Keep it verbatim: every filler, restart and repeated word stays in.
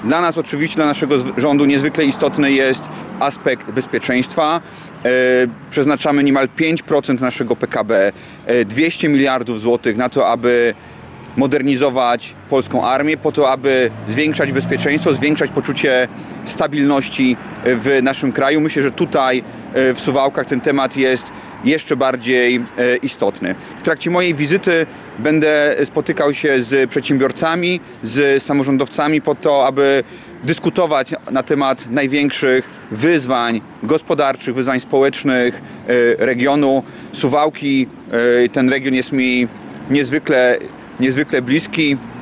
Dla nas oczywiście, dla naszego rządu niezwykle istotny jest aspekt bezpieczeństwa. Przeznaczamy niemal pięć procent naszego P K B, dwieście miliardów złotych na to, aby modernizować polską armię, po to, aby zwiększać bezpieczeństwo, zwiększać poczucie stabilności w naszym kraju. Myślę, że tutaj w Suwałkach ten temat jest jeszcze bardziej istotny. W trakcie mojej wizyty będę spotykał się z przedsiębiorcami, z samorządowcami po to, aby dyskutować na temat największych wyzwań gospodarczych, wyzwań społecznych regionu. Suwałki, ten region jest mi niezwykle, niezwykle bliski.